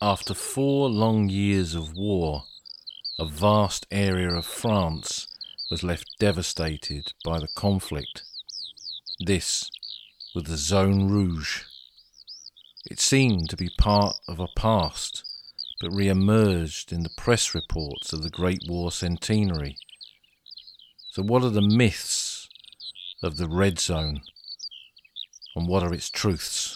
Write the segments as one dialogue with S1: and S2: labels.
S1: After 4 long years of war, a vast area of France was left devastated by the conflict. This was the Zone Rouge. It seemed to be part of a past, but re-emerged in the press reports of the Great War centenary. So what are the myths of the Red Zone, and what are its truths?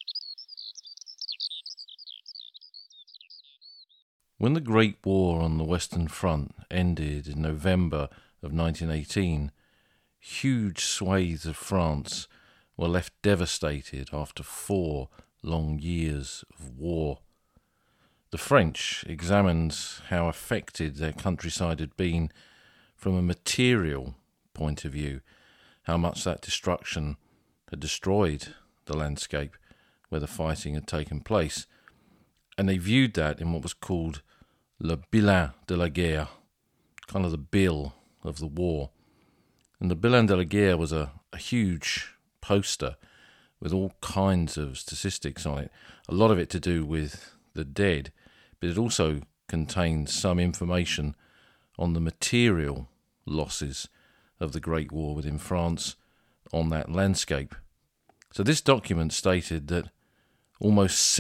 S1: When the Great War on the Western Front ended in November of 1918, huge swathes of France were left devastated after 4 long years of war. The French examined how affected their countryside had been from a material point of view, how much that destruction had destroyed the landscape where the fighting had taken place, and they viewed that in what was called le bilan de la guerre, kind of the bill of the war. And the bilan de la guerre was a huge poster with all kinds of statistics on it, a lot of it to do with the dead, but it also contained some information on the material losses of the Great War within France on that landscape. So this document stated that almost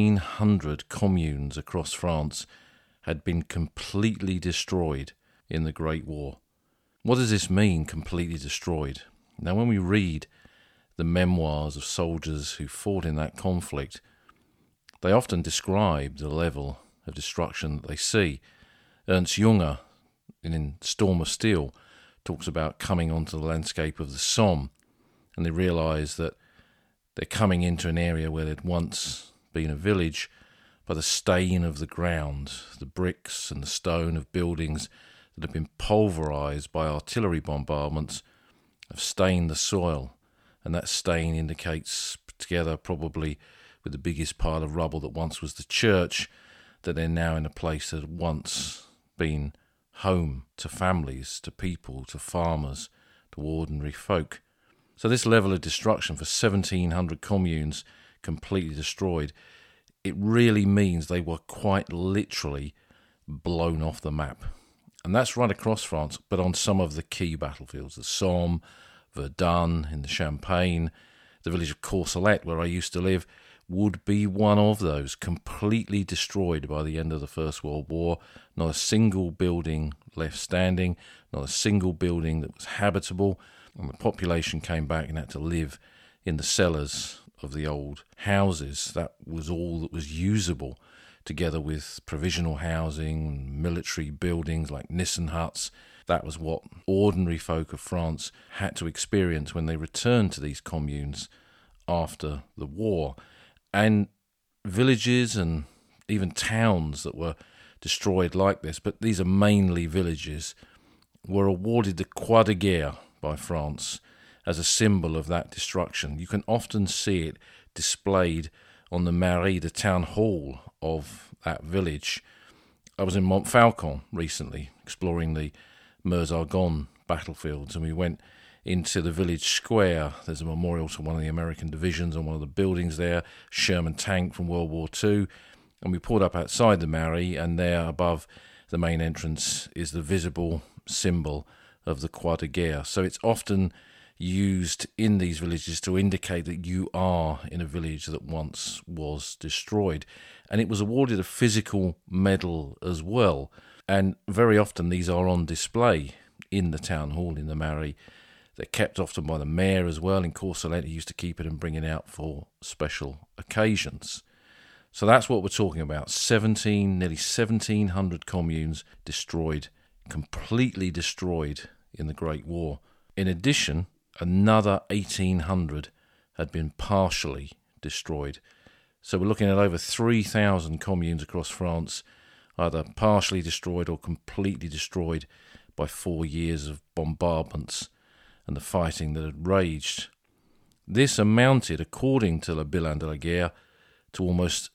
S1: 1,700 communes across France had been completely destroyed in the Great War. What does this mean, completely destroyed? Now, when we read the memoirs of soldiers who fought in that conflict, they often describe the level of destruction that they see. Ernst Junger, in Storm of Steel, talks about coming onto the landscape of the Somme, and they realise that they're coming into an area where there'd once been a village, by the stain of the ground, the bricks and the stone of buildings that have been pulverised by artillery bombardments have stained the soil, and that stain indicates, together probably with the biggest pile of rubble that once was the church, that they're now in a place that had once been home to families, to people, to farmers, to ordinary folk. So this level of destruction for 1,700 communes completely destroyed, it really means they were quite literally blown off the map. And that's right across France, but on some of the key battlefields, the Somme, Verdun in the Champagne, the village of Courcelette, where I used to live, would be one of those, completely destroyed by the end of the First World War. Not a single building left standing, not a single building that was habitable, and the population came back and had to live in the cellars of the old houses. That was all that was usable, together with provisional housing, military buildings like Nissen huts. That was what ordinary folk of France had to experience when they returned to these communes after the war. And villages and even towns that were destroyed like this, but these are mainly villages, were awarded the Croix de Guerre by France as a symbol of that destruction. You can often see it displayed on the Mairie, the town hall of that village. I was in Montfaucon recently, exploring the Meuse-Argonne battlefields, and we went into the village square. There's a memorial to one of the American divisions on one of the buildings there, Sherman tank from World War II, and we pulled up outside the Mairie, and there above the main entrance is the visible symbol of the Croix de Guerre. So it's often used in these villages to indicate that you are in a village that once was destroyed. And it was awarded a physical medal as well. And very often these are on display in the town hall in the Mairie. They're kept often by the mayor as well. In Courcelette, he used to keep it and bring it out for special occasions. So that's what we're talking about. Nearly 1,700 communes destroyed, completely destroyed in the Great War. In addition, another 1,800 had been partially destroyed. So we're looking at over 3,000 communes across France, either partially destroyed or completely destroyed by 4 years of bombardments and the fighting that had raged. This amounted, according to Le Bilan de la Guerre, to almost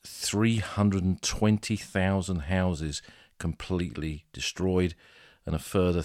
S1: 320,000 houses completely destroyed and a further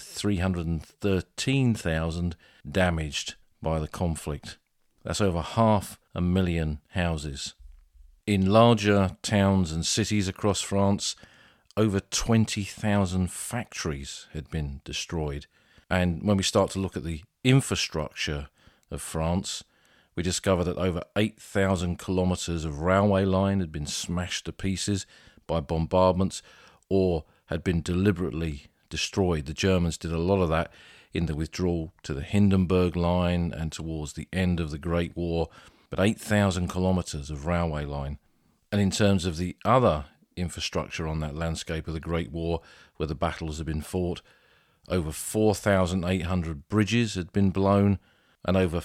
S1: 313,000 damaged by the conflict. That's over 500,000 houses. In larger towns and cities across France, over 20,000 factories had been destroyed. And when we start to look at the infrastructure of France, we discover that over 8,000 kilometres of railway line had been smashed to pieces by bombardments or had been deliberately destroyed. The Germans did a lot of that in the withdrawal to the Hindenburg Line and towards the end of the Great War, but 8,000 kilometres of railway line. And in terms of the other infrastructure on that landscape of the Great War, where the battles had been fought, over 4,800 bridges had been blown, and over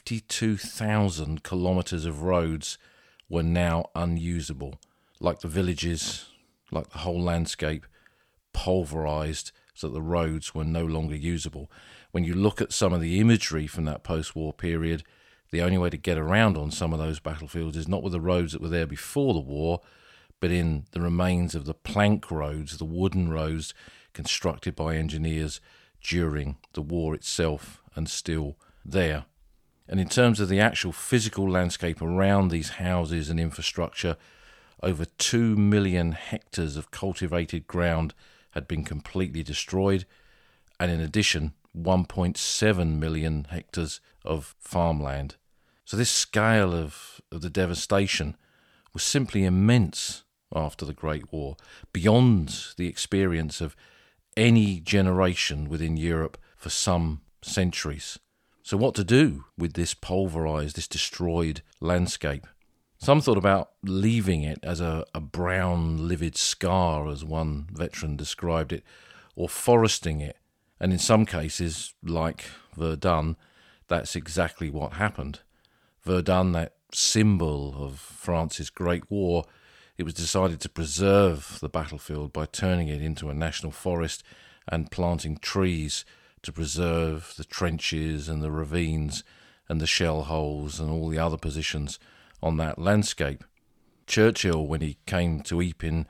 S1: 52,000 kilometres of roads were now unusable, like the villages, like the whole landscape, pulverised so that the roads were no longer usable. When you look at some of the imagery from that post-war period, the only way to get around on some of those battlefields is not with the roads that were there before the war, but in the remains of the plank roads, the wooden roads constructed by engineers during the war itself and still there. And in terms of the actual physical landscape around these houses and infrastructure, over 2 million hectares of cultivated ground had been completely destroyed, and in addition, 1.7 million hectares of farmland. So this scale of the devastation was simply immense after the Great War, beyond the experience of any generation within Europe for some centuries. So what to do with this pulverised, this destroyed landscape? Some thought about leaving it as a brown, livid scar, as one veteran described it, or foresting it. And in some cases, like Verdun, that's exactly what happened. Verdun, that symbol of France's Great War, it was decided to preserve the battlefield by turning it into a national forest and planting trees to preserve the trenches and the ravines and the shell holes and all the other positions on that landscape. Churchill, when he came to Ypres in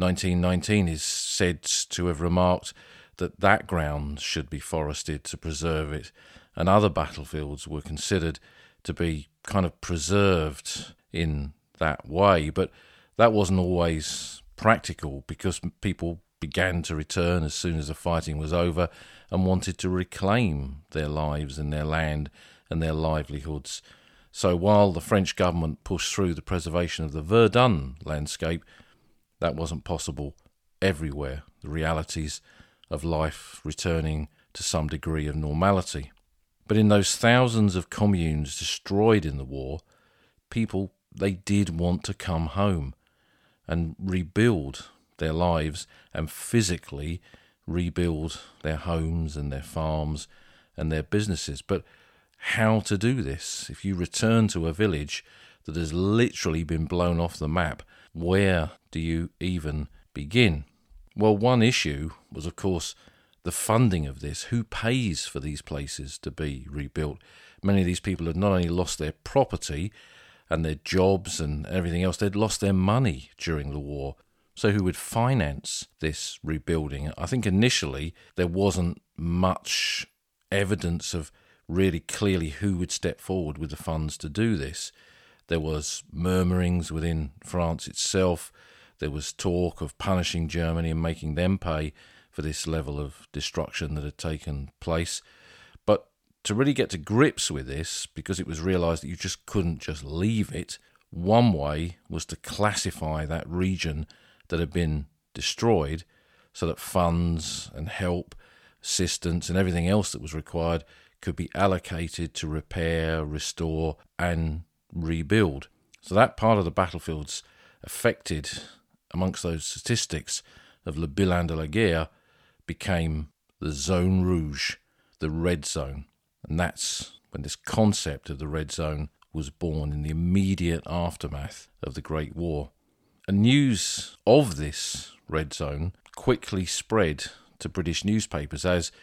S1: 1919, is said to have remarked that that ground should be forested to preserve it, and other battlefields were considered to be kind of preserved in that way. But that wasn't always practical, because people began to return as soon as the fighting was over and wanted to reclaim their lives and their land and their livelihoods. So while the French government pushed through the preservation of the Verdun landscape, that wasn't possible everywhere. The realities of life returning to some degree of normality. But in those thousands of communes destroyed in the war, people, they did want to come home and rebuild their lives and physically rebuild their homes and their farms and their businesses. But how to do this? If you return to a village that has literally been blown off the map, where do you even begin? Well, one issue was, of course, the funding of this. Who pays for these places to be rebuilt? Many of these people had not only lost their property and their jobs and everything else, they'd lost their money during the war. So who would finance this rebuilding? I think initially there wasn't much evidence of really clearly who would step forward with the funds to do this. There was murmurings within France itself. There was talk of punishing Germany and making them pay for this level of destruction that had taken place. But to really get to grips with this, because it was realised that you just couldn't just leave it, one way was to classify that region that had been destroyed so that funds and help, assistance and everything else that was required could be allocated to repair, restore and rebuild. So that part of the battlefields affected amongst those statistics of Le Bilan de la Guerre became the Zone Rouge, the Red Zone. And that's when this concept of the Red Zone was born, in the immediate aftermath of the Great War. And news of this Red Zone quickly spread to British newspapers, as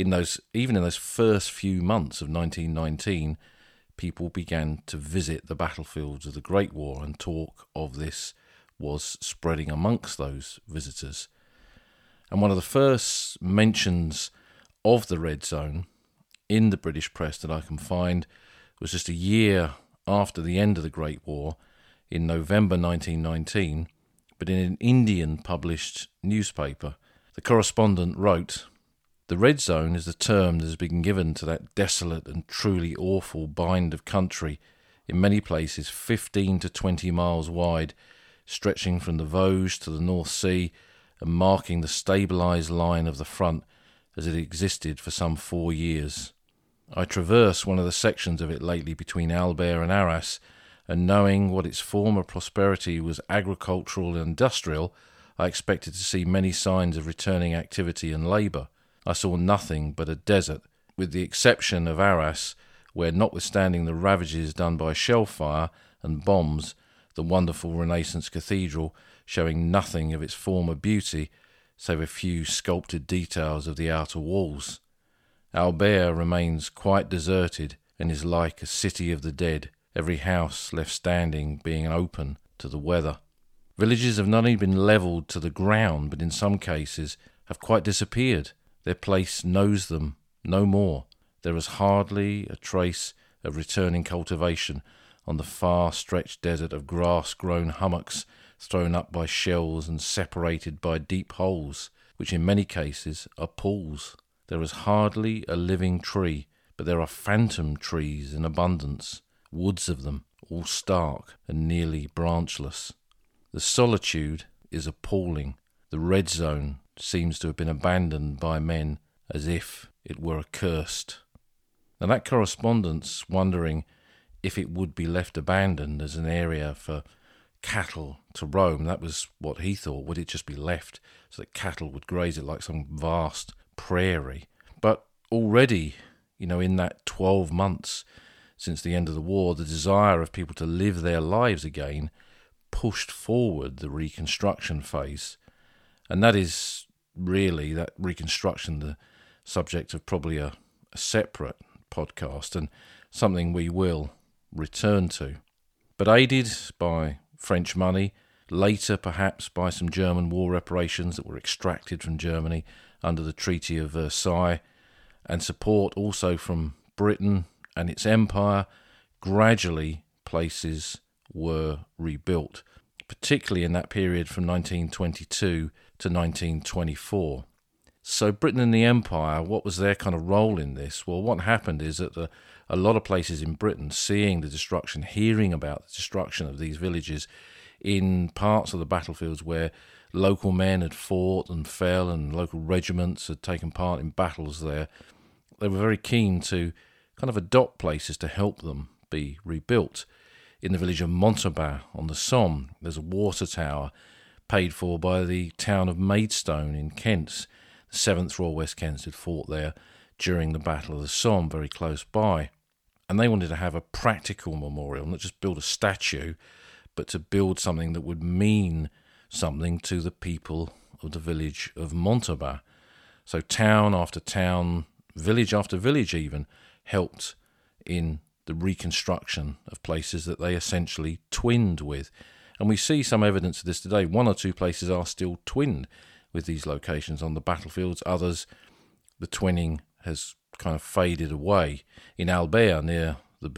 S1: even in those first few months of 1919, people began to visit the battlefields of the Great War, and talk of this was spreading amongst those visitors. And one of the first mentions of the Red Zone in the British press that I can find was just a year after the end of the Great War, in November 1919, but in an Indian published newspaper. The correspondent wrote, "The red zone is the term that has been given to that desolate and truly awful bind of country, in many places 15 to 20 miles wide, stretching from the Vosges to the North Sea and marking the stabilised line of the front as it existed for some 4 years. I traversed one of the sections of it lately between Albert and Arras, and knowing what its former prosperity was agricultural and industrial, I expected to see many signs of returning activity and labour. I saw nothing but a desert, with the exception of Arras, where, notwithstanding the ravages done by shell fire and bombs, the wonderful Renaissance cathedral, showing nothing of its former beauty, save a few sculptured details of the outer walls. Albert remains quite deserted and is like a city of the dead, every house left standing being open to the weather. Villages have not only been levelled to the ground, but in some cases have quite disappeared. Their place knows them no more. There is hardly a trace of returning cultivation on the far-stretched desert of grass-grown hummocks thrown up by shells and separated by deep holes, which in many cases are pools. There is hardly a living tree, but there are phantom trees in abundance, woods of them, all stark and nearly branchless. The solitude is appalling. The red zone seems to have been abandoned by men as if it were accursed." Now that correspondent's wondering if it would be left abandoned as an area for cattle to roam. That was what he thought. Would it just be left so that cattle would graze it like some vast prairie? But already, in that 12 months since the end of the war, the desire of people to live their lives again pushed forward the reconstruction phase. And that is really, that reconstruction, the subject of probably a separate podcast and something we will return to. But aided by French money, later perhaps by some German war reparations that were extracted from Germany under the Treaty of Versailles, and support also from Britain and its empire, gradually places were rebuilt, particularly in that period from 1922 to 1924. So Britain and the Empire, what was their kind of role in this? Well, what happened is that a lot of places in Britain, seeing the destruction, hearing about the destruction of these villages in parts of the battlefields where local men had fought and fell and local regiments had taken part in battles there, they were very keen to kind of adopt places to help them be rebuilt. In the village of Montauban on the Somme, there's a water tower paid for by the town of Maidstone in Kent. The 7th Royal West Kents had fought there during the Battle of the Somme, very close by. And they wanted to have a practical memorial, not just build a statue, but to build something that would mean something to the people of the village of Montauban. So town after town, village after village even, helped in the reconstruction of places that they essentially twinned with. And we see some evidence of this today. 1 or 2 places are still twinned with these locations on the battlefields. Others, the twinning has kind of faded away. In Albert, near the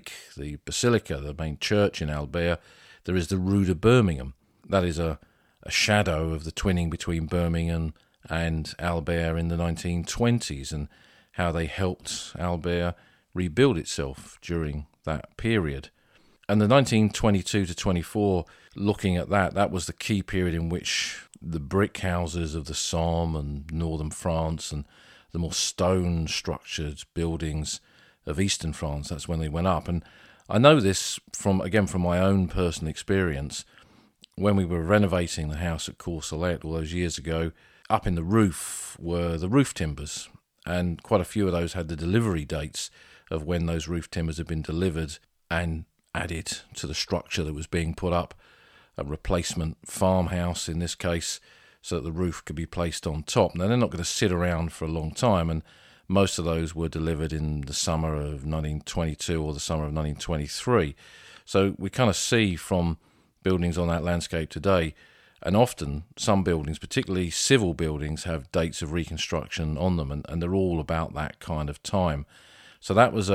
S1: Basilica, the main church in Albert, there is the Rue de Birmingham. That is a shadow of the twinning between Birmingham and Albert in the 1920s and how they helped Albert rebuild itself during that period. And the 1922 to 24, looking at that was the key period in which the brick houses of the Somme and northern France and the more stone-structured buildings of eastern France, that's when they went up. And I know this from my own personal experience. When we were renovating the house at Courcelette all those years ago, up in the roof were the roof timbers, and quite a few of those had the delivery dates of when those roof timbers had been delivered and added to the structure that was being put up, a replacement farmhouse in this case, so that the roof could be placed on top. Now, they're not going to sit around for a long time, and most of those were delivered in the summer of 1922 or the summer of 1923. So we kind of see from buildings on that landscape today, and often some buildings, particularly civil buildings, have dates of reconstruction on them, and they're all about that kind of time. So that was a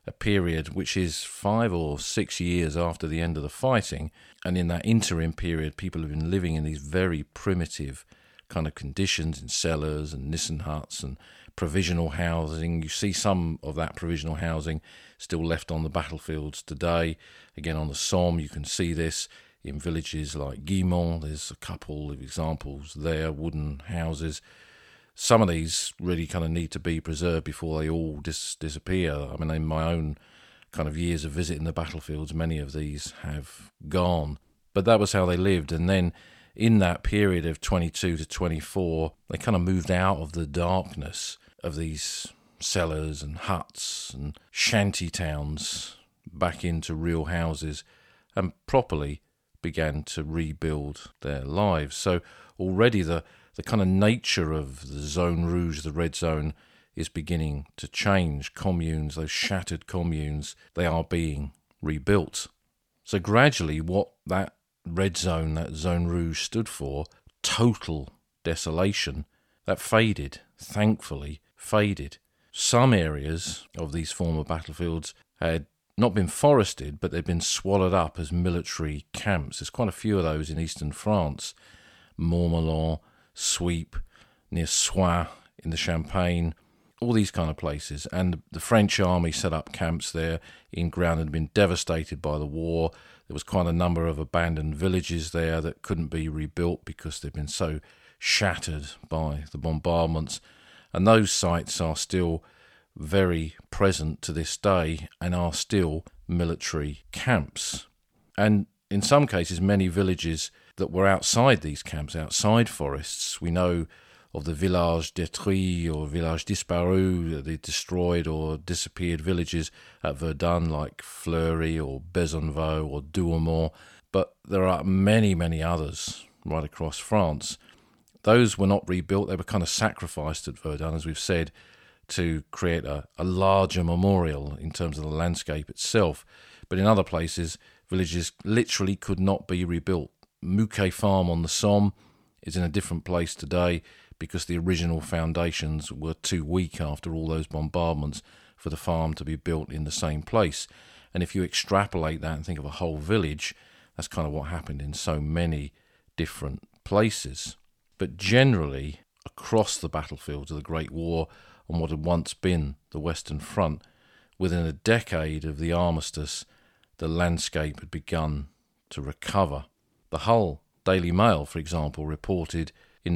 S1: a period which is 5 or 6 years after the end of the fighting. And in that interim period, people have been living in these very primitive kind of conditions in cellars and nissen huts and provisional housing. You see some of that provisional housing still left on the battlefields today. Again, on the Somme, you can see this in villages like Guillemont. There's a couple of examples there, wooden houses. Some of these really kind of need to be preserved before they all disappear. I mean, in my own kind of years of visiting the battlefields, many of these have gone. But that was how they lived. And then in that period of 22 to 24, they kind of moved out of the darkness of these cellars and huts and shanty towns back into real houses and properly began to rebuild their lives. So already the kind of nature of the Zone Rouge, the Red Zone, is beginning to change. Communes, those shattered communes, they are being rebuilt. So gradually what that Red Zone, that Zone Rouge stood for, total desolation, that faded, thankfully faded. Some areas of these former battlefields had not been forested, but they'd been swallowed up as military camps. There's quite a few of those in eastern France. Montmelon, Sweep, near Soins in the Champagne, all these kind of places. And the French army set up camps there in ground that had been devastated by the war. There was quite a number of abandoned villages there that couldn't be rebuilt because they'd been so shattered by the bombardments. And those sites are still very present to this day and are still military camps. And in some cases, many villages that were outside these camps, outside forests, we know of the village détruit or village disparu, the destroyed or disappeared villages at Verdun like Fleury or Bezenvaux or Douaumont, but there are many, many others right across France. Those were not rebuilt, they were kind of sacrificed at Verdun, as we've said, to create a larger memorial in terms of the landscape itself. But in other places, villages literally could not be rebuilt. Mouquet Farm on the Somme is in a different place today because the original foundations were too weak after all those bombardments for the farm to be built in the same place. And if you extrapolate that and think of a whole village, that's kind of what happened in so many different places. But generally, across the battlefields of the Great War on what had once been the Western Front, within a decade of the armistice, the landscape had begun to recover. The Hull Daily Mail, for example, reported in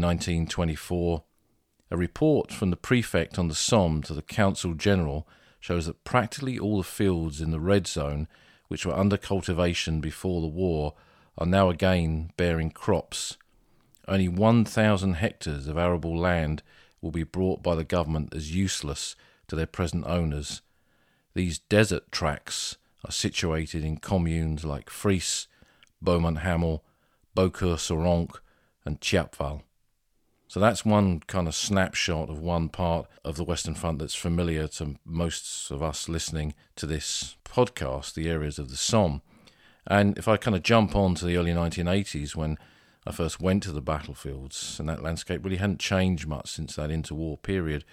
S1: 1924, a report from the prefect on the Somme to the Council General shows that practically all the fields in the Red Zone, which were under cultivation before the war, are now again bearing crops. Only 1,000 hectares of arable land will be brought by the government as useless to their present owners. These desert tracts are situated in communes like Fries, Beaumont-Hamel, Beaucourt-sur-Ancre and Chiapval. So that's one kind of snapshot of one part of the Western Front that's familiar to most of us listening to this podcast, the areas of the Somme. And if I kind of jump on to the early 1980s when I first went to the battlefields, and that landscape really hadn't changed much since that interwar period,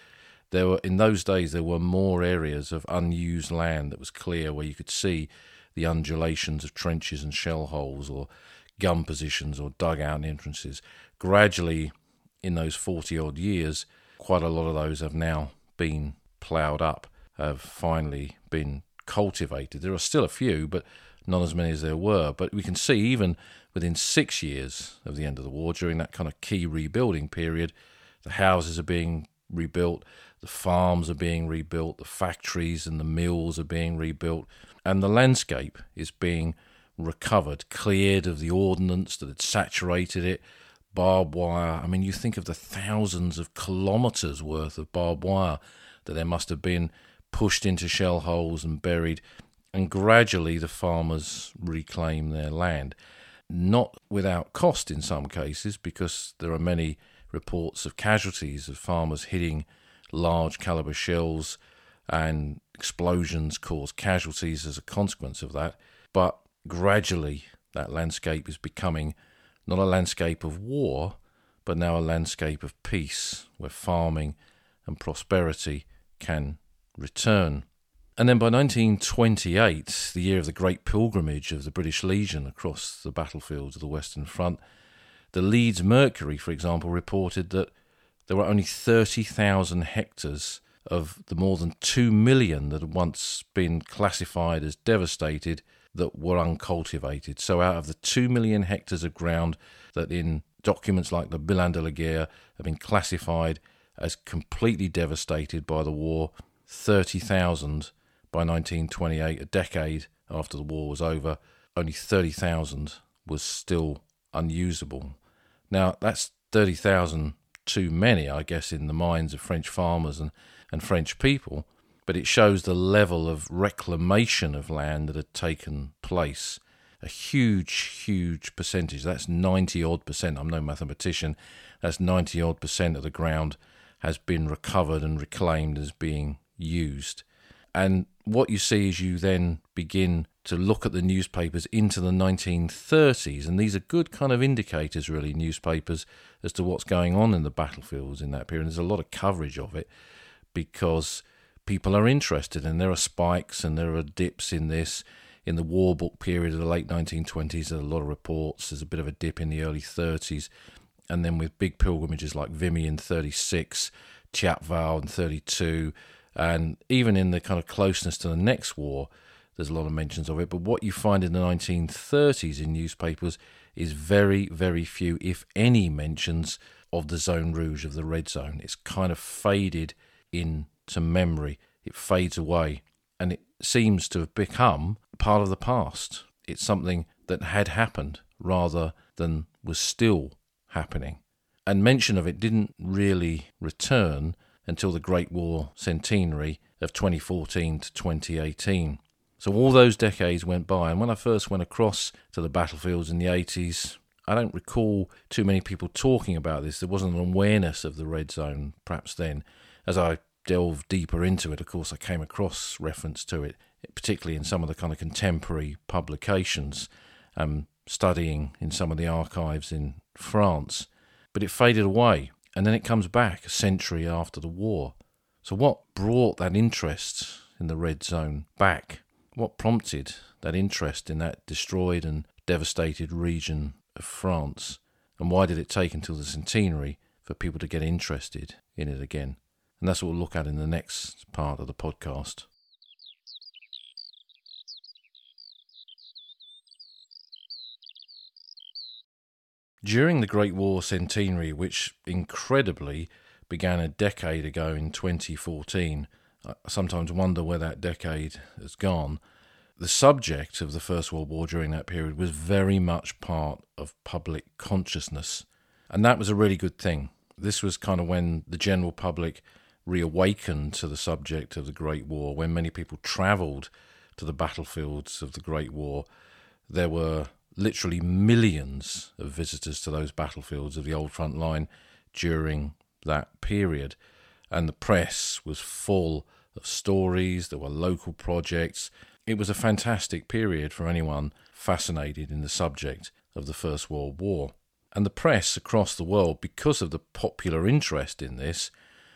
S1: in those days there were more areas of unused land that was clear where you could see the undulations of trenches and shell holes or gun positions or dugout entrances. Gradually, in those 40-odd years, quite a lot of those have now been ploughed up, have finally been cultivated. There are still a few, but not as many as there were. But we can see even within 6 years of the end of the war, during that kind of key rebuilding period, the houses are being rebuilt, the farms are being rebuilt, the factories and the mills are being rebuilt, and the landscape is being recovered, cleared of the ordnance that had saturated it, barbed wire. I mean, you think of the thousands of kilometres worth of barbed wire that there must have been pushed into shell holes and buried, and gradually the farmers reclaim their land. Not without cost in some cases, because there are many reports of casualties of farmers hitting large caliber shells, and explosions cause casualties as a consequence of that. But gradually that landscape is becoming not a landscape of war, but now a landscape of peace, where farming and prosperity can return. And then by 1928, the year of the Great Pilgrimage of the British Legion across the battlefields of the Western Front, the Leeds Mercury, for example, reported that there were only 30,000 hectares of the more than 2 million that had once been classified as devastated that were uncultivated. So out of the 2 million hectares of ground that in documents like the Bilan de la Guerre have been classified as completely devastated by the war, 30,000 by 1928, a decade after the war was over, only 30,000 was still unusable. Now, that's 30,000 too many, I guess, in the minds of French farmers and French people, but it shows the level of reclamation of land that had taken place. A huge percentage, that's 90-odd%, I'm no mathematician, that's 90-odd% of the ground has been recovered and reclaimed as being used. And what you see is you then begin to look at the newspapers into the 1930s, and these are good kind of indicators, really, newspapers, as to what's going on in the battlefields in that period. There's a lot of coverage of it because people are interested, and there are spikes and there are dips in this. In the war book period of the late 1920s, there are a lot of reports. There's a bit of a dip in the early 30s, and then with big pilgrimages like Vimy in 36, Thiepval in 32, and even in the kind of closeness to the next war, there's a lot of mentions of it. But what you find in the 1930s in newspapers is very, very few, if any, mentions of the Zone Rouge, of the Red Zone. It's kind of faded into memory. It fades away, and it seems to have become part of the past. It's something that had happened rather than was still happening. And mention of it didn't really return until the Great War centenary of 2014 to 2018. So all those decades went by, and when I first went across to the battlefields in the 80s, I don't recall too many people talking about this. There wasn't an awareness of the Red Zone perhaps then. As I delved deeper into it, of course, I came across reference to it, particularly in some of the kind of contemporary publications, studying in some of the archives in France. But it faded away, and then it comes back a century after the war. So what brought that interest in the Red Zone back? What prompted that interest in that destroyed and devastated region of France? And why did it take until the centenary for people to get interested in it again? And that's what we'll look at in the next part of the podcast. During the Great War centenary, which incredibly began a decade ago in 2014, I sometimes wonder where that decade has gone. The subject of the First World War during that period was very much part of public consciousness, and that was a really good thing. This was kind of when the general public reawakened to the subject of the Great War, when many people travelled to the battlefields of the Great War. There were literally millions of visitors to those battlefields of the old front line during that period, and the press was full of stories. There were local projects. It was a fantastic period for anyone fascinated in the subject of the First World War. And the press across the world, because of the popular interest in this,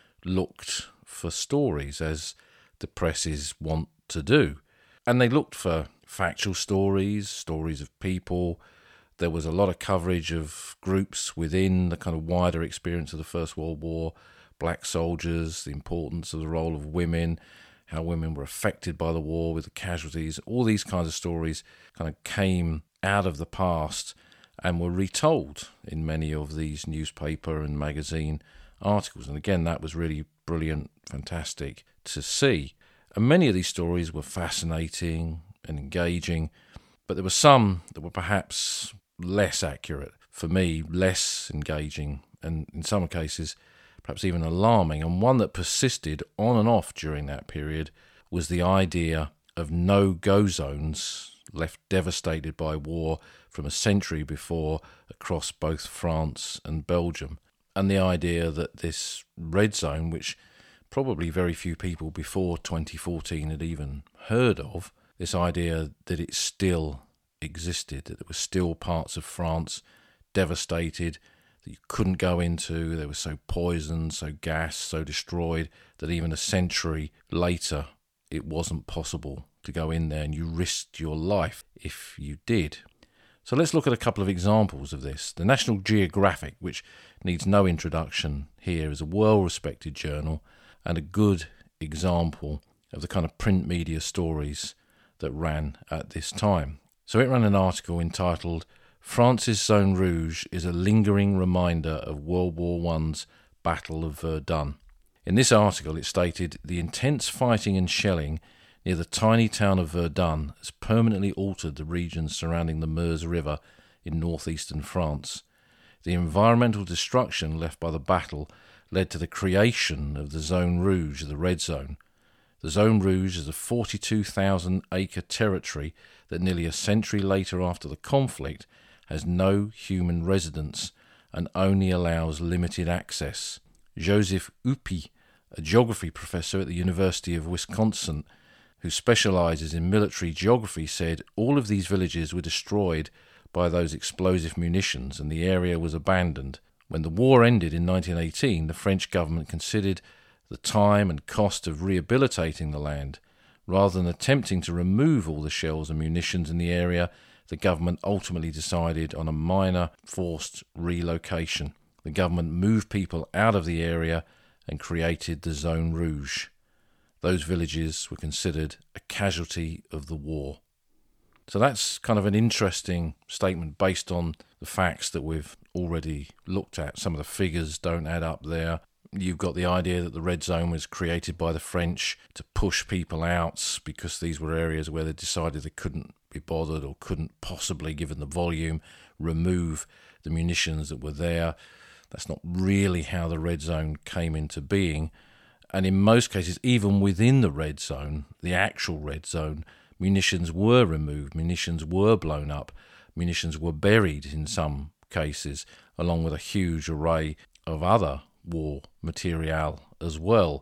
S1: looked for stories, as the presses want to do. And they looked for factual stories, stories of people. There was a lot of coverage of groups within the kind of wider experience of the First World War, black soldiers, the importance of the role of women, how women were affected by the war with the casualties. All these kinds of stories kind of came out of the past and were retold in many of these newspaper and magazine articles. And again, that was really brilliant, fantastic to see. And many of these stories were fascinating and engaging, but there were some that were perhaps less accurate, for me, less engaging, and in some cases perhaps even alarming. And one that persisted on and off during that period was the idea of no-go zones left devastated by war from a century before across both France and Belgium. And the idea that this red zone, which probably very few people before 2014 had even heard of, this idea that it still existed, that there were still parts of France devastated, that you couldn't go into, they were so poisoned, so gassed, so destroyed, that even a century later it wasn't possible to go in there, and you risked your life if you did. So let's look at a couple of examples of this. The National Geographic, which needs no introduction here, is a well-respected journal and a good example of the kind of print media stories that ran at this time. So it ran an article entitled "France's Zone Rouge is a lingering reminder of World War I's Battle of Verdun." In this article it stated, "The intense fighting and shelling near the tiny town of Verdun has permanently altered the regions surrounding the Meuse River in northeastern France. The environmental destruction left by the battle led to the creation of the Zone Rouge, the Red Zone. The Zone Rouge is a 42,000-acre territory that nearly a century later after the conflict has no human residents and only allows limited access." Joseph Uppy, a geography professor at the University of Wisconsin, who specializes in military geography, said all of these villages were destroyed by those explosive munitions and the area was abandoned. When the war ended in 1918, the French government considered the time and cost of rehabilitating the land. Rather than attempting to remove all the shells and munitions in the area, the government ultimately decided on a minor forced relocation. The government moved people out of the area and created the Zone Rouge. Those villages were considered a casualty of the war. So that's kind of an interesting statement based on the facts that we've already looked at. Some of the figures don't add up there. You've got the idea that the Red Zone was created by the French to push people out because these were areas where they decided they couldn't be bothered or couldn't possibly, given the volume, remove the munitions that were there. That's not really how the Red Zone came into being. And in most cases, even within the Red Zone, the actual Red Zone, munitions were removed, munitions were blown up, munitions were buried in some cases, along with a huge array of other war material as well.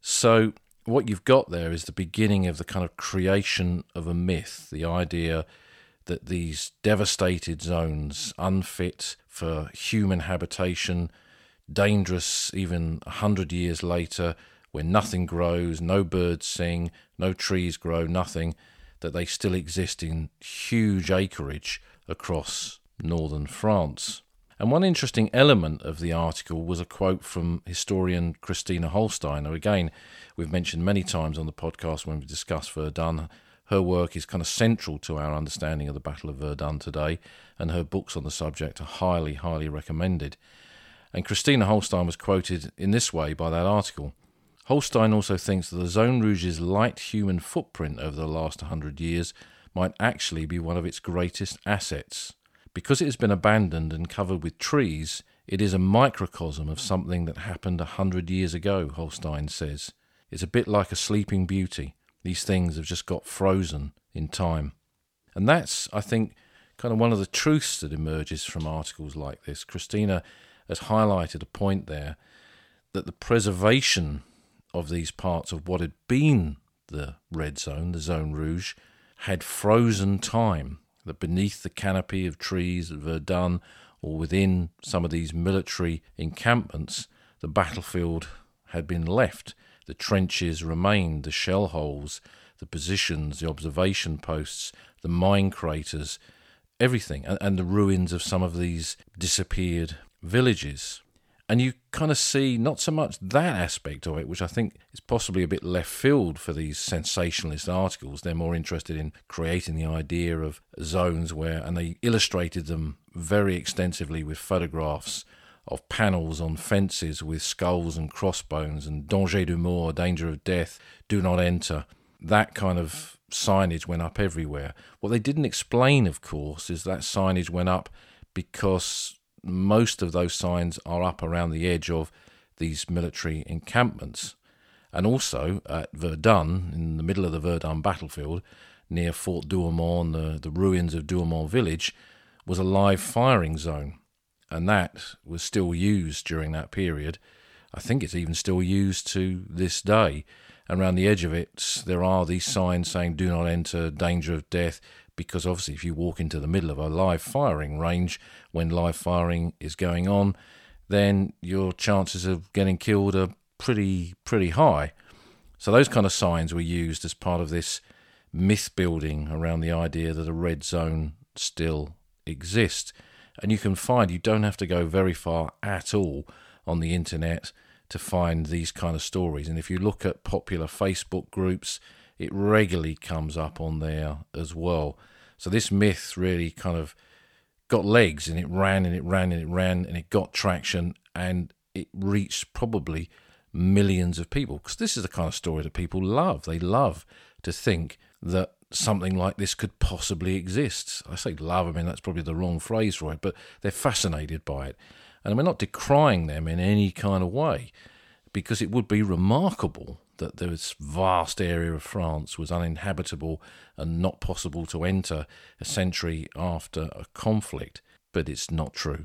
S1: So what you've got there is the beginning of the kind of creation of a myth, the idea that these devastated zones, unfit for human habitation, dangerous even 100 years later, where nothing grows, no birds sing, no trees grow, nothing, that they still exist in huge acreage across northern France. And one interesting element of the article was a quote from historian Christina Holstein, who again we've mentioned many times on the podcast when we discuss Verdun. Her work is kind of central to our understanding of the Battle of Verdun today, and her books on the subject are highly, highly recommended. And Christina Holstein was quoted in this way by that article. Holstein also thinks that the Zone Rouge's light human footprint over the last 100 years might actually be one of its greatest assets. Because it has been abandoned and covered with trees, it is a microcosm of something that happened 100 years ago, Holstein says. It's a bit like a sleeping beauty. These things have just got frozen in time. And that's, I think, kind of one of the truths that emerges from articles like this. Christina has highlighted a point there that the preservation of these parts of what had been the Red Zone, the Zone Rouge, had frozen time, that beneath the canopy of trees at Verdun or within some of these military encampments, the battlefield had been left. The trenches remained, the shell holes, the positions, the observation posts, the mine craters, everything, and the ruins of some of these disappeared villages. And you kind of see not so much that aspect of it, which I think is possibly a bit left field for these sensationalist articles. They're more interested in creating the idea of zones where, and they illustrated them very extensively with photographs of panels on fences with skulls and crossbones and danger de mort, danger of death, do not enter. That kind of signage went up everywhere. What they didn't explain, of course, is that signage went up because most of those signs are up around the edge of these military encampments. And also at Verdun, in the middle of the Verdun battlefield, near Fort Douaumont, the ruins of Douaumont village, was a live firing zone. And that was still used during that period. I think it's even still used to this day. And around the edge of it, there are these signs saying, do not enter, danger of death, because obviously if you walk into the middle of a live firing range when live firing is going on, then your chances of getting killed are pretty high. So those kind of signs were used as part of this myth building around the idea that a red zone still exists. And you don't have to go very far at all on the internet to find these kind of stories. And if you look at popular Facebook groups, it regularly comes up on there as well. So this myth really kind of got legs, and it ran and it ran and it ran, and it got traction, and it reached probably millions of people, because this is the kind of story that people love. They love to think that something like this could possibly exist. I say love, I mean that's probably the wrong phrase for it, but they're fascinated by it. And we're not decrying them in any kind of way, because it would be remarkable that this vast area of France was uninhabitable and not possible to enter a century after a conflict. But it's not true.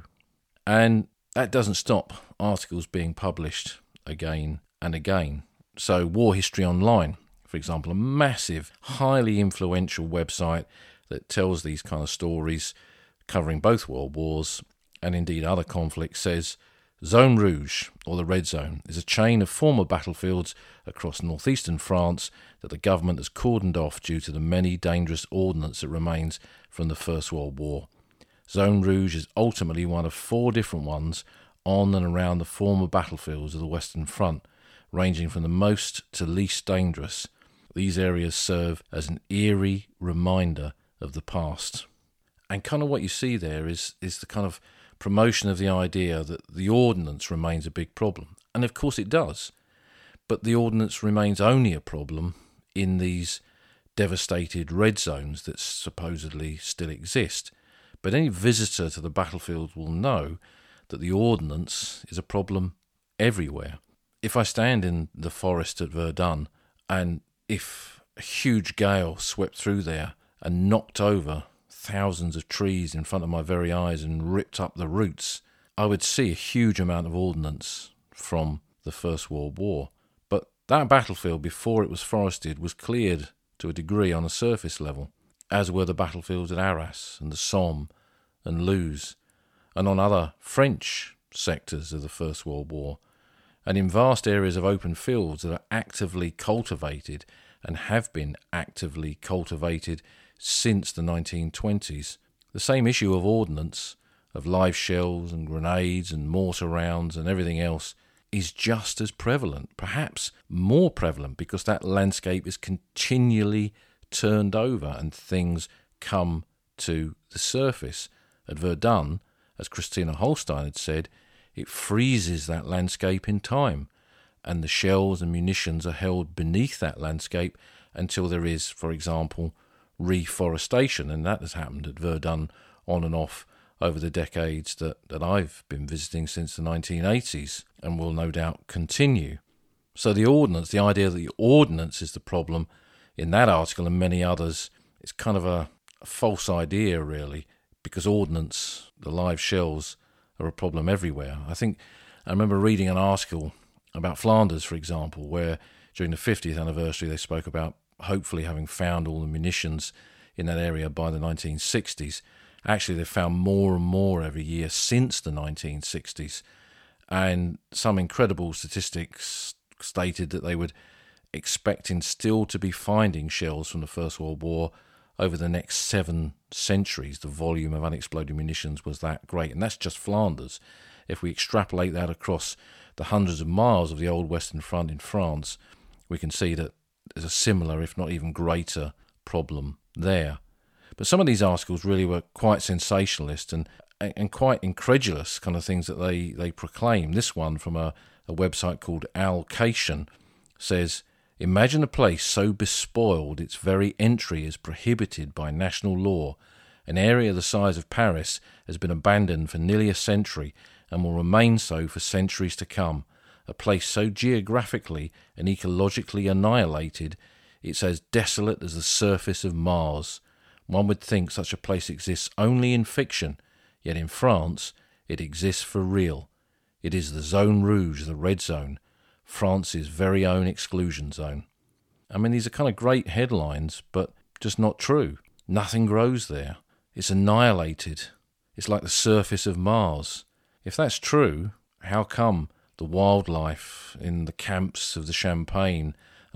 S1: And that doesn't stop articles being published again and again. So War History Online, for example, a massive, highly influential website that tells these kind of stories covering both world wars and indeed other conflicts, says Zone Rouge, or the Red Zone, is a chain of former battlefields across northeastern France that the government has cordoned off due to the many dangerous ordnance that remains from the First World War. Zone Rouge is ultimately one of 4 different ones on and around the former battlefields of the Western Front, ranging from the most to least dangerous. These areas serve as an eerie reminder of the past. And kind of what you see there is the kind of promotion of the idea that the ordnance remains a big problem. And of course it does. But the ordnance remains only a problem in these devastated red zones that supposedly still exist. But any visitor to the battlefield will know that the ordnance is a problem everywhere. If I stand in the forest at Verdun, and if a huge gale swept through there and knocked over thousands of trees in front of my very eyes and ripped up the roots, I would see a huge amount of ordnance from the First World War. But that battlefield, before it was forested, was cleared to a degree on a surface level, as were the battlefields at Arras and the Somme and Loos, and on other French sectors of the First World War, and in vast areas of open fields that are actively cultivated and have been actively cultivated since the 1920s. The same issue of ordnance, of live shells and grenades and mortar rounds and everything else, is just as prevalent, perhaps more prevalent, because that landscape is continually turned over and things come to the surface. At Verdun, as Christina Holstein had said, it freezes that landscape in time, and the shells and munitions are held beneath that landscape until there is, for example, reforestation, and that has happened at Verdun on and off over the decades that I've been visiting since the 1980s, and will no doubt continue. So the ordnance, the idea that the ordnance is the problem in that article and many others, is kind of a false idea really, because ordnance, the live shells, are a problem everywhere. I remember reading an article about Flanders, for example, where during the 50th anniversary they spoke about hopefully having found all the munitions in that area by the 1960s. Actually, they've found more and more every year since the 1960s. And some incredible statistics stated that they would expecting still to be finding shells from the First World War over the next 7 centuries. The volume of unexploded munitions was that great. And that's just Flanders. If we extrapolate that across the hundreds of miles of the old Western Front in France, we can see that there's a similar, if not even greater, problem there. But some of these articles really were quite sensationalist and quite incredulous kind of things that they proclaim. This one from a website called Alcation says, "Imagine a place so bespoiled its very entry is prohibited by national law. An area the size of Paris has been abandoned for nearly a century and will remain so for centuries to come. A place so geographically and ecologically annihilated, it's as desolate as the surface of Mars. One would think such a place exists only in fiction, yet in France it exists for real. It is the Zone Rouge, the Red Zone, France's very own exclusion zone." I mean, these are kind of great headlines, but just not true. Nothing grows there. It's annihilated. It's like the surface of Mars. If that's true, how come the wildlife in the camps of the Champagne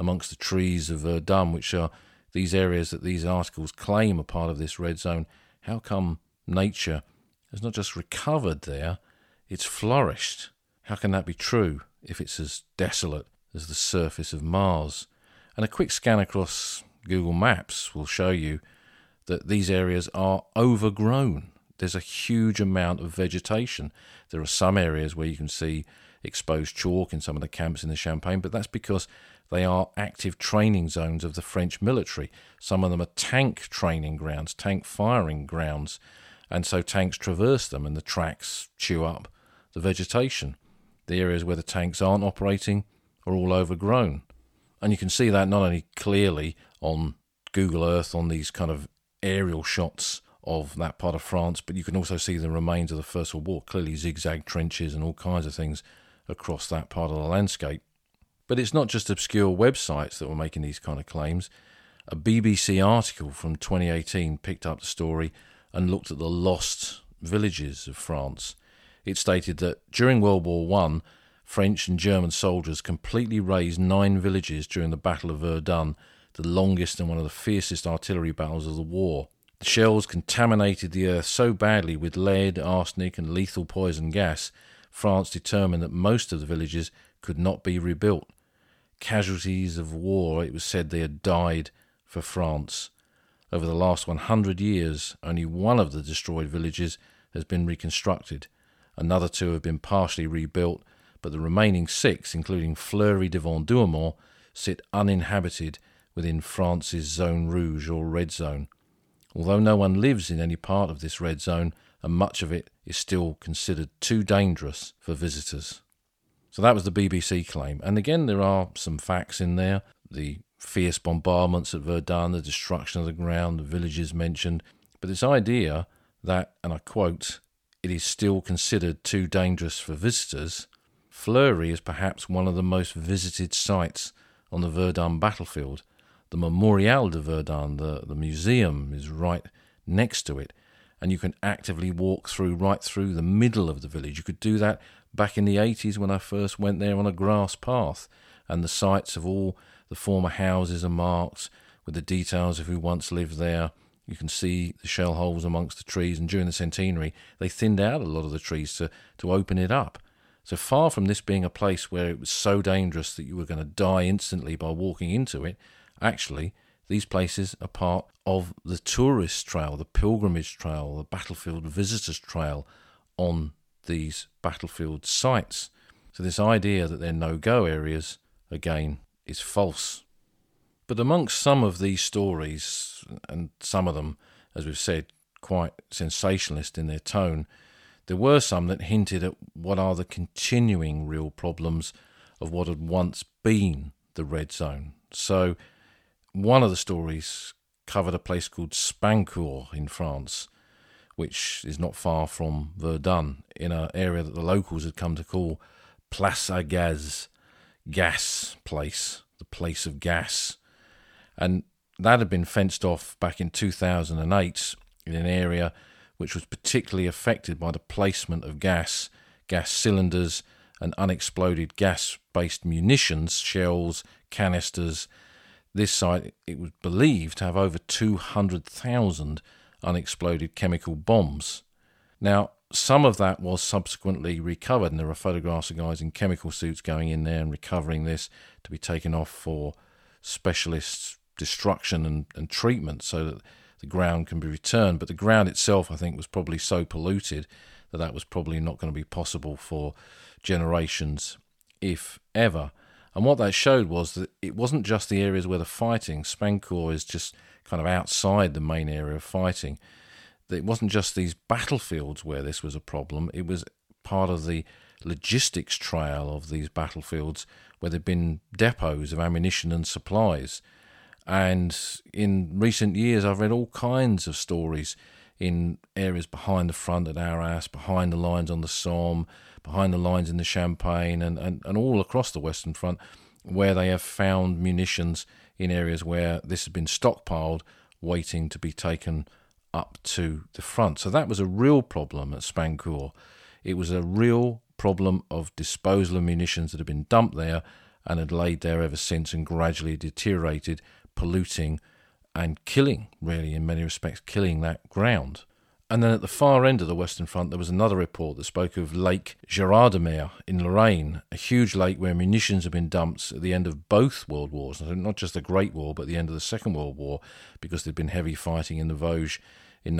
S1: amongst the trees of Verdun, which are these areas that these articles claim are part of this red zone. How come nature has not just recovered there, it's flourished? How can that be true if it's as desolate as the surface of Mars? And a quick scan across Google Maps will show you that these areas are overgrown. There's a huge amount of vegetation. There are some areas where you can see exposed chalk in some of the camps in the Champagne, but that's because they are active training zones of the French military. Some of them are tank training grounds, tank firing grounds, and so tanks traverse them and the tracks chew up the vegetation. The areas where the tanks aren't operating are all overgrown. And you can see that not only clearly on Google Earth, on these kind of aerial shots of that part of France, but you can also see the remains of the First World War, clearly zigzag trenches and all kinds of things across that part of the landscape. But it's not just obscure websites that were making these kind of claims. A BBC article from 2018 picked up the story and looked at the lost villages of France. It stated that during World War I, French and German soldiers completely razed 9 villages during the Battle of Verdun, the longest and one of the fiercest artillery battles of the war. The shells contaminated the earth so badly with lead, arsenic and lethal poison gas, France determined that most of the villages could not be rebuilt. Casualties of war, it was said they had died for France. Over the last 100 years, only one of the destroyed villages has been reconstructed. Another 2 have been partially rebuilt, but the remaining 6, including Fleury-de-Vendôme, sit uninhabited within France's Zone Rouge or Red Zone. Although no one lives in any part of this red zone, and much of it is still considered too dangerous for visitors. So that was the BBC claim. And again, there are some facts in there. The fierce bombardments at Verdun, the destruction of the ground, the villages mentioned. But this idea that, and I quote, it is still considered too dangerous for visitors. Fleury is perhaps one of the most visited sites on the Verdun battlefield. The Memorial de Verdun, the museum, is right next to it, and you can actively walk right through the middle of the village. You could do that back in the 80s when I first went there on a grass path, and the sites of all the former houses are marked with the details of who once lived there. You can see the shell holes amongst the trees, and during the centenary they thinned out a lot of the trees to open it up. So far from this being a place where it was so dangerous that you were going to die instantly by walking into it, actually, these places are part of the tourist trail, the pilgrimage trail, the battlefield visitors trail on these battlefield sites. So this idea that they're no-go areas, again, is false. But amongst some of these stories, and some of them, as we've said, quite sensationalist in their tone, there were some that hinted at what are the continuing real problems of what had once been the red zone. So one of the stories covered a place called Spancourt in France, which is not far from Verdun, in an area that the locals had come to call Place à Gaz, gas place, the place of gas. And that had been fenced off back in 2008 in an area which was particularly affected by the placement of gas cylinders and unexploded gas-based munitions, shells, canisters. This site, it was believed to have over 200,000 unexploded chemical bombs. Now, some of that was subsequently recovered, and there are photographs of guys in chemical suits going in there and recovering this to be taken off for specialist destruction and treatment so that the ground can be returned. But the ground itself, I think, was probably so polluted that was probably not going to be possible for generations, if ever. And what that showed was that it wasn't just the areas where the fighting, Spancourt is just kind of outside the main area of fighting. It wasn't just these battlefields where this was a problem, it was part of the logistics trail of these battlefields where there'd been depots of ammunition and supplies. And in recent years I've read all kinds of stories in areas behind the front at Arras, behind the lines on the Somme, behind the lines in the Champagne, and all across the Western Front, where they have found munitions in areas where this has been stockpiled, waiting to be taken up to the front. So that was a real problem at Spancourt. It was a real problem of disposal of munitions that had been dumped there, and had laid there ever since and gradually deteriorated, polluting and killing, really, in many respects, killing that ground. And then at the far end of the Western Front, there was another report that spoke of Lake Gérardmer in Lorraine, a huge lake where munitions had been dumped at the end of both World Wars, not just the Great War, but the end of the Second World War, because there'd been heavy fighting in the Vosges in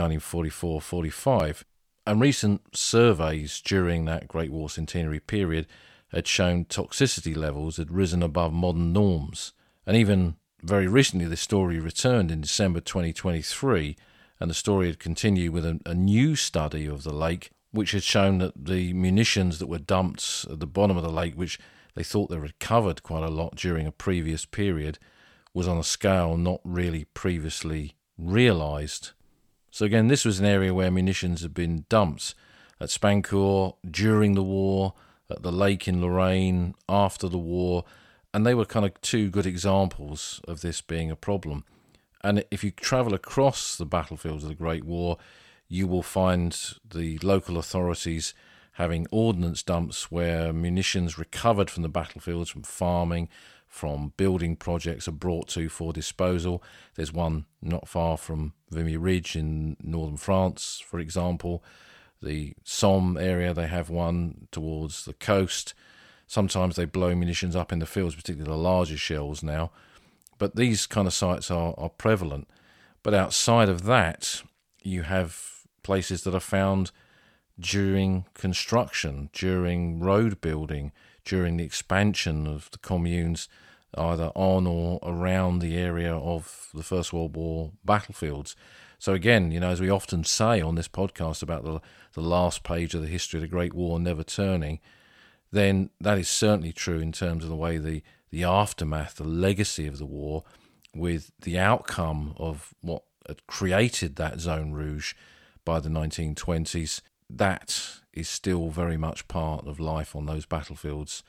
S1: 1944-45. And recent surveys during that Great War centenary period had shown toxicity levels had risen above modern norms. And even very recently, this story returned in December 2023, and the story had continued with a new study of the lake, which had shown that the munitions that were dumped at the bottom of the lake, which they thought they recovered quite a lot during a previous period, was on a scale not really previously realised. So again, this was an area where munitions had been dumped at Spancourt during the war, at the lake in Lorraine after the war, and they were kind of two good examples of this being a problem. And if you travel across the battlefields of the Great War, you will find the local authorities having ordnance dumps where munitions recovered from the battlefields, from farming, from building projects are brought to for disposal. There's one not far from Vimy Ridge in northern France, for example. The Somme area, they have one towards the coast. Sometimes they blow munitions up in the fields, particularly the larger shells now. But these kind of sites are prevalent. But outside of that, you have places that are found during construction, during road building, during the expansion of the communes, either on or around the area of the First World War battlefields. So again, as we often say on this podcast about the last page of the history of the Great War never turning, then that is certainly true in terms of the way the aftermath, the legacy of the war, with the outcome of what had created that Zone Rouge by the 1920s, that is still very much part of life on those battlefields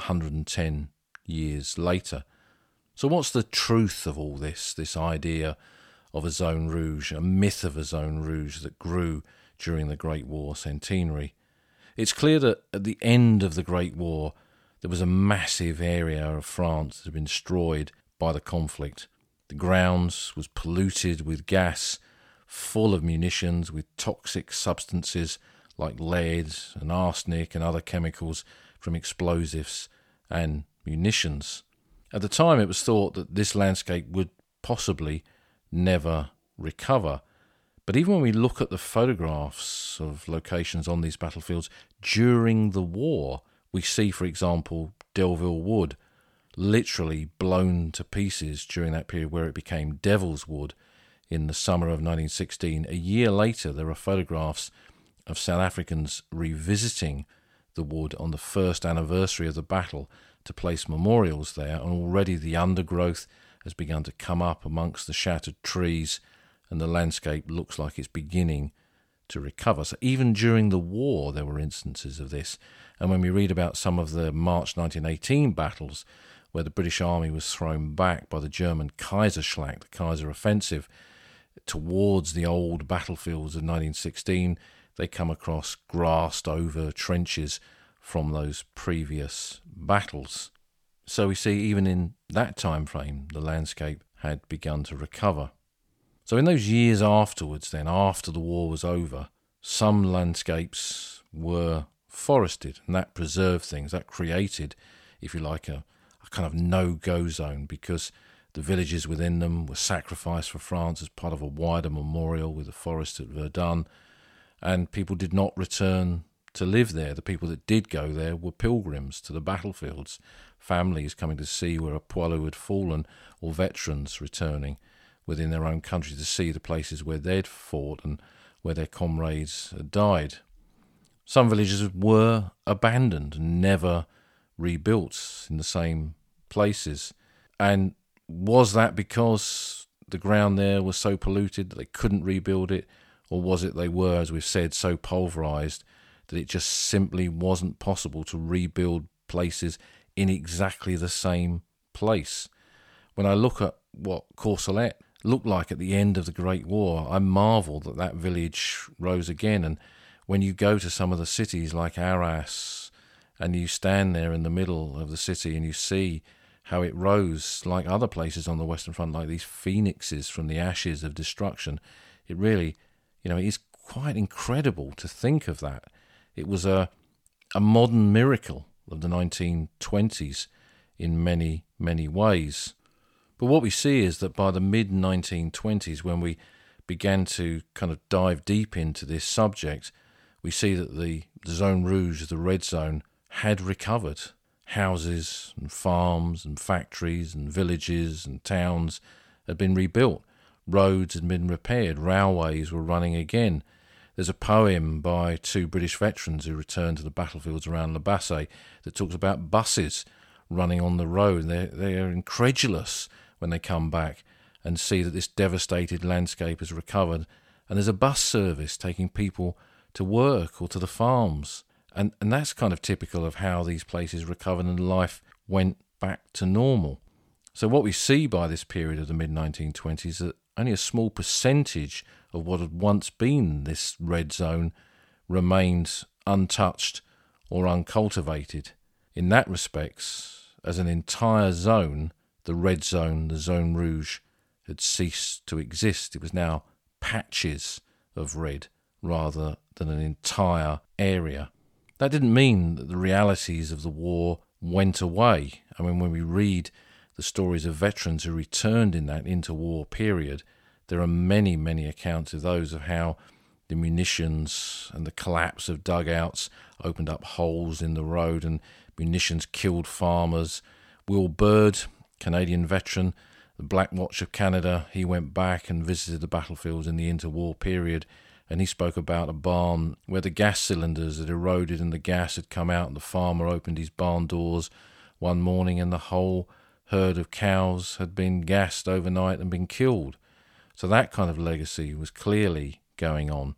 S1: 110 years later. So what's the truth of all this idea of a Zone Rouge, a myth of a Zone Rouge that grew during the Great War centenary? It's clear that at the end of the Great War, there was a massive area of France that had been destroyed by the conflict. The ground was polluted with gas, full of munitions, with toxic substances like lead and arsenic and other chemicals from explosives and munitions. At the time, it was thought that this landscape would possibly never recover. But even when we look at the photographs of locations on these battlefields during the war, we see, for example, Delville Wood literally blown to pieces during that period where it became Devil's Wood in the summer of 1916. A year later, there are photographs of South Africans revisiting the wood on the first anniversary of the battle to place memorials there, and already the undergrowth has begun to come up amongst the shattered trees, and the landscape looks like it's beginning to recover. So even during the war, there were instances of this. And when we read about some of the March 1918 battles, where the British Army was thrown back by the German Kaiserschlacht, the Kaiser offensive, towards the old battlefields of 1916, they come across grassed-over trenches from those previous battles. So we see even in that time frame, the landscape had begun to recover. So in those years afterwards, then, after the war was over, some landscapes were forested, and that preserved things. That created, if you like, a kind of no-go zone, because the villages within them were sacrificed for France as part of a wider memorial with the forest at Verdun, and people did not return to live there. The people that did go there were pilgrims to the battlefields, families coming to see where a poilu had fallen, or veterans returning within their own country to see the places where they'd fought and where their comrades had died. Some villages were abandoned and never rebuilt in the same places. And was that because the ground there was so polluted that they couldn't rebuild it? Or was it they were, as we've said, so pulverised that it just simply wasn't possible to rebuild places in exactly the same place? When I look at what Courcelette looked like at the end of the Great War, I marvel that that village rose again. And when you go to some of the cities like Arras and you stand there in the middle of the city and you see how it rose like other places on the Western Front, like these phoenixes from the ashes of destruction. It really, it is quite incredible to think of that. It was a modern miracle of the 1920s in many, many ways. But what we see is that by the mid-1920s, when we began to kind of dive deep into this subject, we see that the Zone Rouge, the red zone, had recovered. Houses and farms and factories and villages and towns had been rebuilt. Roads had been repaired. Railways were running again. There's a poem by two British veterans who returned to the battlefields around La Bassée that talks about buses running on the road. They're incredulous when they come back and see that this devastated landscape has recovered. And there's a bus service taking people to work or to the farms. And that's kind of typical of how these places recovered and life went back to normal. So what we see by this period of the mid-1920s is that only a small percentage of what had once been this red zone remained untouched or uncultivated. In that respects, as an entire zone, the red zone, the Zone Rouge, had ceased to exist. It was now patches of red rather than an entire area. That didn't mean that the realities of the war went away. I mean, when we read the stories of veterans who returned in that interwar period, there are many, many accounts of those of how the munitions and the collapse of dugouts opened up holes in the road and munitions killed farmers. Will Bird, Canadian veteran, the Black Watch of Canada, he went back and visited the battlefields in the interwar period, and he spoke about a barn where the gas cylinders had eroded and the gas had come out, and the farmer opened his barn doors one morning and the whole herd of cows had been gassed overnight and been killed. So that kind of legacy was clearly going on.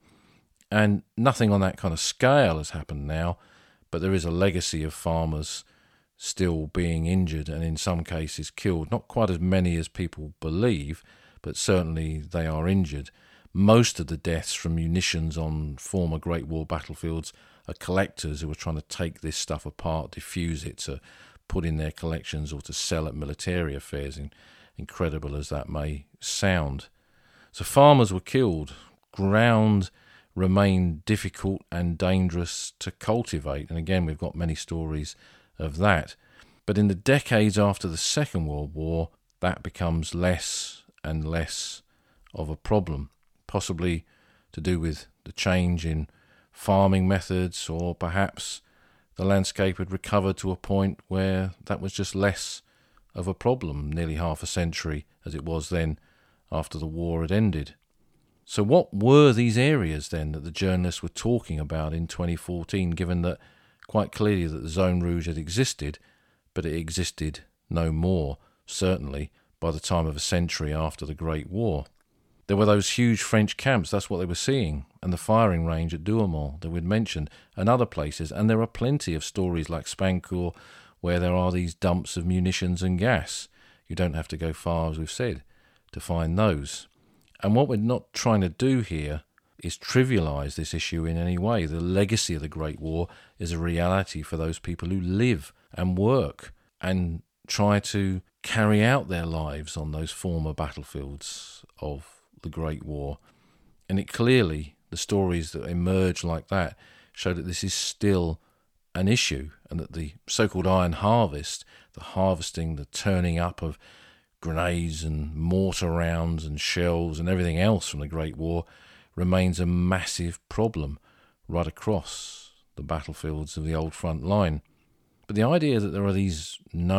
S1: And nothing on that kind of scale has happened now, but there is a legacy of farmers still being injured and in some cases killed. Not quite as many as people believe, but certainly they are injured. Most of the deaths from munitions on former Great War battlefields are collectors who are trying to take this stuff apart, diffuse it, to put in their collections or to sell at military affairs, incredible as that may sound. So farmers were killed. Ground remained difficult and dangerous to cultivate. And again, we've got many stories of that. But in the decades after the Second World War, that becomes less and less of a problem. Possibly to do with the change in farming methods, or perhaps the landscape had recovered to a point where that was just less of a problem, nearly half a century as it was then after the war had ended. So what were these areas then that the journalists were talking about in 2014, given that quite clearly that the Zone Rouge had existed, but it existed no more, certainly by the time of a century after the Great War? There were those huge French camps, that's what they were seeing, and the firing range at Douaumont that we'd mentioned, and other places. And there are plenty of stories like Spancourt where there are these dumps of munitions and gas. You don't have to go far, as we've said, to find those. And what we're not trying to do here is trivialise this issue in any way. The legacy of the Great War is a reality for those people who live and work and try to carry out their lives on those former battlefields of the Great War. And it clearly, the stories that emerge like that show that this is still an issue, and that the so-called iron harvest, the harvesting, the turning up of grenades and mortar rounds and shells and everything else from the Great War, remains a massive problem right across the battlefields of the old front line. But the idea that there are these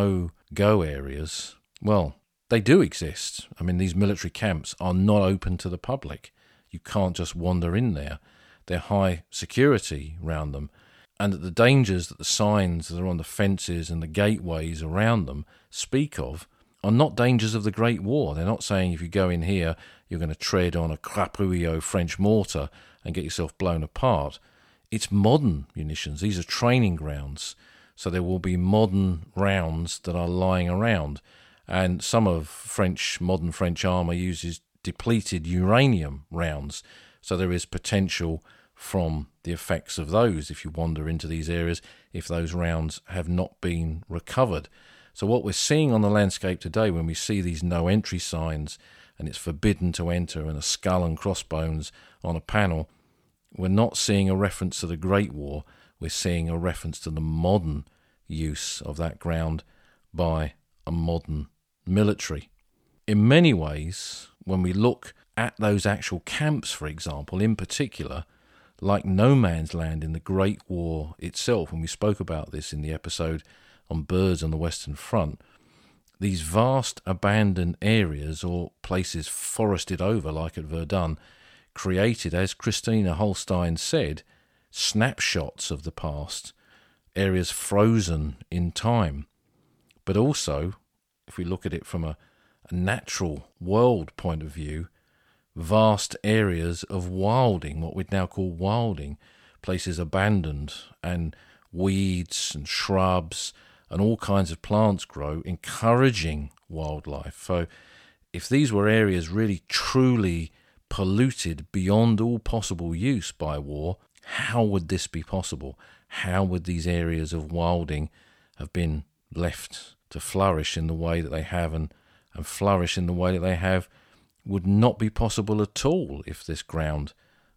S1: no-go areas, well, they do exist. I mean, these military camps are not open to the public. You can't just wander in there. They're high security around them. And that the dangers that the signs that are on the fences and the gateways around them speak of are not dangers of the Great War. They're not saying if you go in here, you're going to tread on a Crapouillots French mortar and get yourself blown apart. It's modern munitions. These are training grounds. So there will be modern rounds that are lying around. And some of modern French armour uses depleted uranium rounds. So there is potential from the effects of those if you wander into these areas, if those rounds have not been recovered. So what we're seeing on the landscape today, when we see these no entry signs and it's forbidden to enter and a skull and crossbones on a panel, we're not seeing a reference to the Great War, we're seeing a reference to the modern use of that ground by a modern military. In many ways, when we look at those actual camps, for example, in particular, like no man's land in the Great War itself, and we spoke about this in the episode on birds on the Western Front, these vast abandoned areas or places forested over, like at Verdun, created, as Christina Holstein said, snapshots of the past, areas frozen in time. But also, if we look at it from a natural world point of view, vast areas of wilding, what we'd now call wilding, places abandoned, and weeds and shrubs and all kinds of plants grow, encouraging wildlife. So if these were areas really truly polluted beyond all possible use by war, how would this be possible? How would these areas of wilding have been left to flourish in the way that they have and flourish in the way that they have? Would not be possible at all if this ground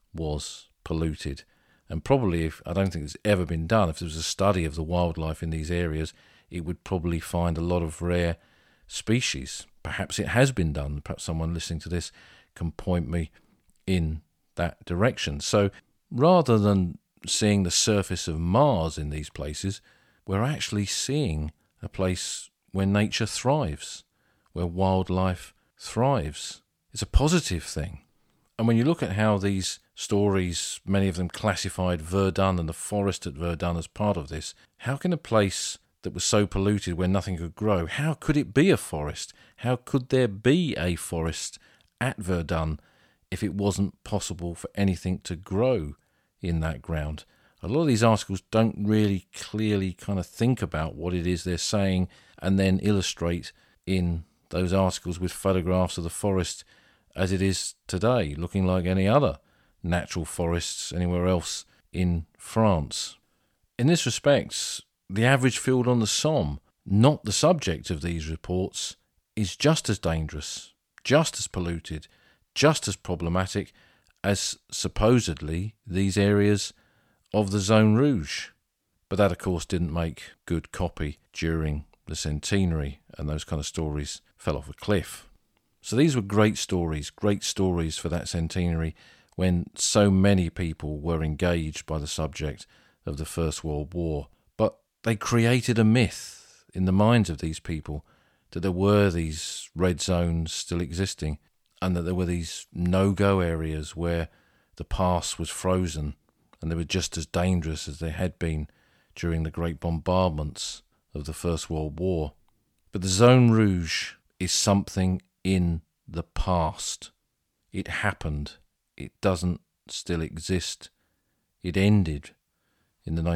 S1: was polluted. And probably, I don't think it's ever been done, if there was a study of the wildlife in these areas, it would probably find a lot of rare species. Perhaps it has been done. Perhaps someone listening to this can point me in that direction. So rather than seeing the surface of Mars in these places, we're actually seeing a place where nature thrives, where wildlife thrives. It's a positive thing. And when you look at how these stories, many of them classified Verdun and the forest at Verdun as part of this, how can a place that was so polluted where nothing could grow, how could it be a forest? How could there be a forest at Verdun if it wasn't possible for anything to grow in that ground? A lot of these articles don't really clearly kind of think about what it is they're saying and then illustrate in those articles with photographs of the forest as it is today, looking like any other natural forests anywhere else in France. In this respect, the average field on the Somme, not the subject of these reports, is just as dangerous, just as polluted, just as problematic as supposedly these areas of the Zone Rouge. But that, of course, didn't make good copy during the centenary, and those kind of stories fell off a cliff. So these were great stories for that centenary when so many people were engaged by the subject of the First World War. But they created a myth in the minds of these people that there were these red zones still existing and that there were these no-go areas where the past was frozen and they were just as dangerous as they had been during the great bombardments of the First World War. But the Zone Rouge is something in the past. It happened. It doesn't still exist. It ended in the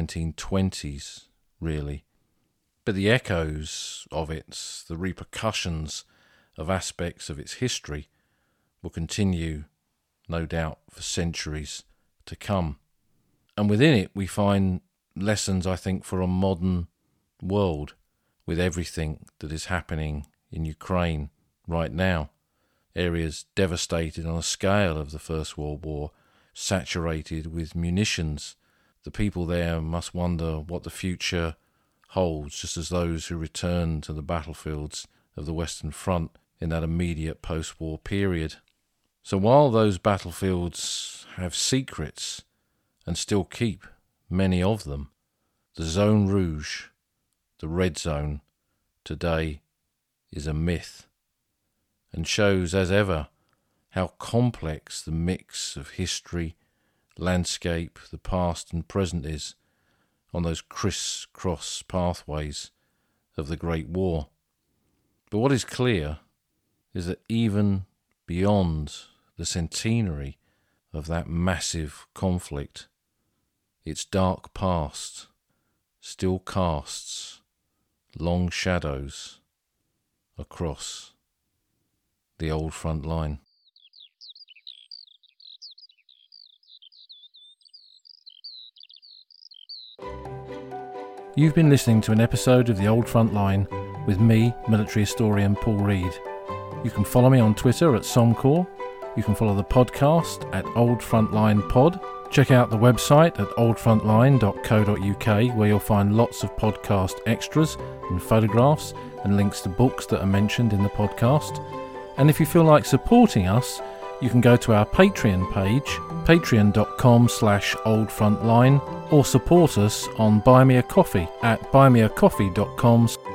S1: 1920s, really. But the echoes of it, the repercussions of aspects of its history, will continue, no doubt, for centuries to come. And within it we find lessons, I think, for a modern world with everything that is happening in Ukraine right now. Areas devastated on a scale of the First World War, saturated with munitions. The people there must wonder what the future holds, just as those who return to the battlefields of the Western Front in that immediate post-war period. So while those battlefields have secrets, and still keep many of them, the Zone Rouge, the Red Zone, today is a myth, and shows as ever how complex the mix of history, landscape, the past and present is on those criss-cross pathways of the Great War. But what is clear is that even beyond the centenary of that massive conflict, its dark past still casts long shadows across the old front line.
S2: You've been listening to an episode of The Old Front Line with me, military historian Paul Reed. You can follow me on Twitter at Somcor. You can follow the podcast at Old Frontline Pod. Check out the website at oldfrontline.co.uk, where you'll find lots of podcast extras and photographs and links to books that are mentioned in the podcast. And if you feel like supporting us, you can go to our Patreon page, patreon.com/oldfrontline, or support us on Buy Me a Coffee at buymeacoffee.com/oldfrontline.